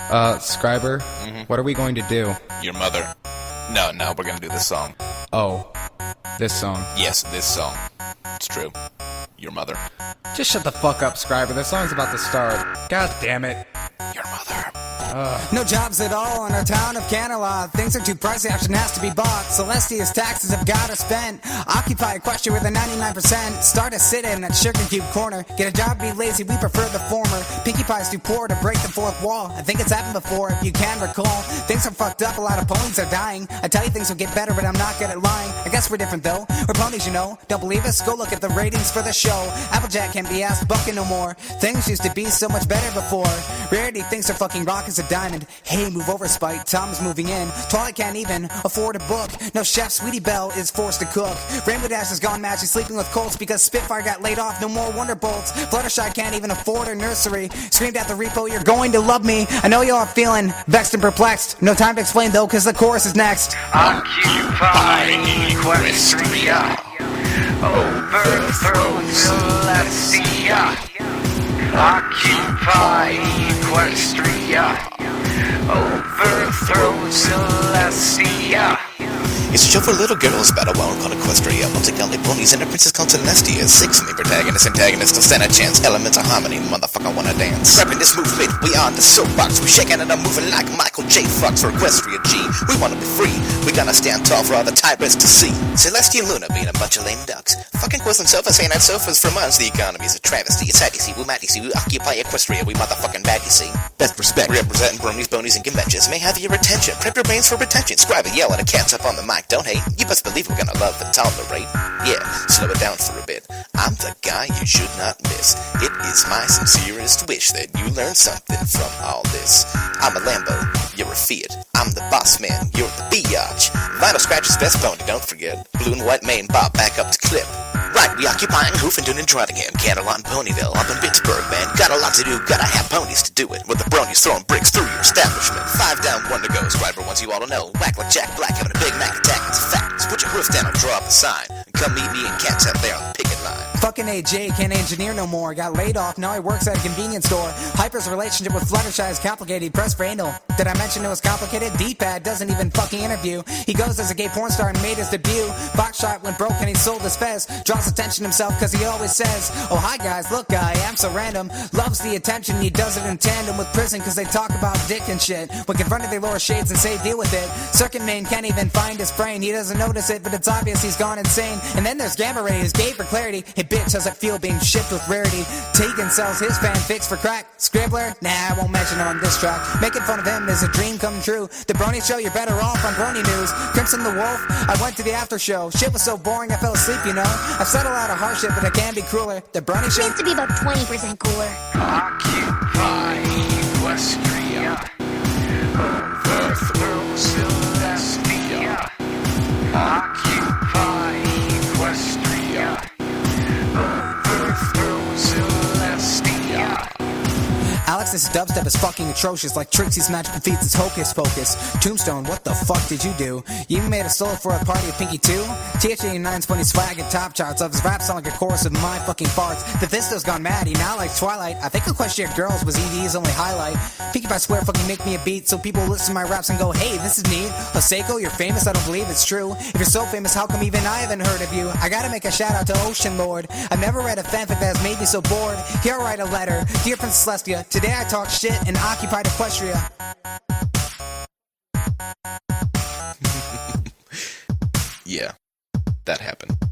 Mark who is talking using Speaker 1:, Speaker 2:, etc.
Speaker 1: Scriber, what are we going to do?
Speaker 2: Your mother. No, we're gonna do this song.
Speaker 1: Oh, this song.
Speaker 2: Yes, this song. It's true. Your mother.
Speaker 1: Just shut the fuck up, Scriber. The song's about to start. God damn it.
Speaker 2: Your mother.
Speaker 3: No jobs at all in our town of Canela. Things are too pricey, action has to be bought. Celestia's taxes have gotta spend. Occupy Equestria with a 99%. Start a sit-in at Sugar Cube Corner. Get a job, be lazy, we prefer the former. Pinkie Pie's too poor to break the fourth wall. I think it's happened before, if you can recall. Things are fucked up, a lot of ponies are dying. I tell you things will get better, but I'm not good at lying. I guess we're different though, we're ponies, you know. Don't believe us? Go look at the ratings for the show. Applejack can't be asked bucking no more. Things used to be so much better before. Rarity thinks they're fucking rock as a diamond. Hey, move over, Spike. Tom's moving in. Twilight can't even afford a book. No chef, Sweetie Belle is forced to cook. Rainbow Dash has gone mad. She's sleeping with Colts because Spitfire got laid off. No more Wonderbolts. Fluttershy can't even afford a nursery. Screamed at the repo, you're going to love me. I know y'all are feeling vexed and perplexed. No time to explain though, cause the chorus is next.
Speaker 4: Occupy Equestria. Overthrow Celestia. Occupy Equestria. Overthrow Celestia.
Speaker 2: It's a show for little girls about a world called Equestria. Multi-godly ponies and a princess called Celestia. 6 main protagonists, antagonists to stand a chance. Elements of harmony, motherfucker wanna dance. Grabbing this movement, we on the soapbox. We shaking and I'm moving like Michael J. Fox for Equestria G. We wanna be free, we gonna stand tall for all the tyrants to see. Celestia and Luna being a bunch of lame ducks. Fucking Quizling sofas ain't had sofas for months. The economy's a travesty. It's hatty see, we mighty see, we occupy Equestria. We motherfucking baddie see. Best respect, representing bronies, bonies, and conventions. May have your attention, prep your brains for retention. Scribe and yell at a cat's up on the mic. Don't hate, you best believe we're gonna love and tolerate. Yeah, slow it down for a bit. I'm the guy you should not miss. It is my sincerest wish that you learn something from all this. I'm a Lambo, you're a Fiat. I'm the boss man, you're the biatch. Vinyl Scratch's best pony, don't forget. Blue and white mane bob back up to clip. Right, we occupying Hoofendune and Trottingham, Canterlot and Ponyville, up in Pittsburgh, man. Got a lot to do, gotta have ponies to do it. With the bronies throwing bricks through your establishment. 5 down, 1 to go, Scriber wants you all to know. Whack like Jack Black, having a Big Mac attack, it's a fact. So put your roofs down and draw up a sign. And come meet me and Cats out there on the picket line.
Speaker 3: Fucking AJ can't engineer no more. Got laid off, now he works at a convenience store. Hyper's relationship with Fluttershy is complicated. Press for anal. Did I mention it was complicated? D-pad doesn't even fucking interview. He goes as a gay porn star and made his debut. Boxshot went broke and he sold his fez. Draws attention himself cause he always says, oh hi guys, look I am so random. Loves the attention, he does it in tandem with prison cause they talk about dick and shit. When confronted they lower shades and say deal with it. Circuit Main can't even find his brain. He doesn't notice it but it's obvious he's gone insane. And then there's Gamma Ray, who's gay for clarity. Hey bitch, how's it feel being shipped with rarity? Tegan sells his fanfics for crack. Scribbler? Nah, I won't mention him on this track. Making fun of him is a dream come true. The Brony Show, you're better off on Brony News. Crimson the Wolf, I went to the after show. Shit was so boring I fell asleep, you know. I've said a lot of harsh shit, but I can be crueler. The Brony Show
Speaker 5: Meant to be about 20% cooler.
Speaker 4: Occupy Equestria. Overthrow Celestia. Occupy Equestria. Overthrow Celestia.
Speaker 3: Alex's dubstep is fucking atrocious, like Trixie's magical feats is hocus pocus. Tombstone, what the fuck did you do? You even made a solo for a party of Pinky 2? TH89's funny swag and top charts of his rap sound like a chorus of my fucking farts. The Vista's gone mad, he now likes Twilight. I think Equestria Girls was ED's only highlight. Pinkie Pie swear fucking make me a beat so people listen to my raps and go, hey, this is neat. Seiko, you're famous, I don't believe it's true. If you're so famous, how come even I haven't heard of you? I gotta make a shout out to Ocean Lord. I've never read a fanfic that has made me so bored. Here I write a letter, dear Princess Celestia. Today I talk shit and occupied Equestria.
Speaker 2: Yeah, that happened.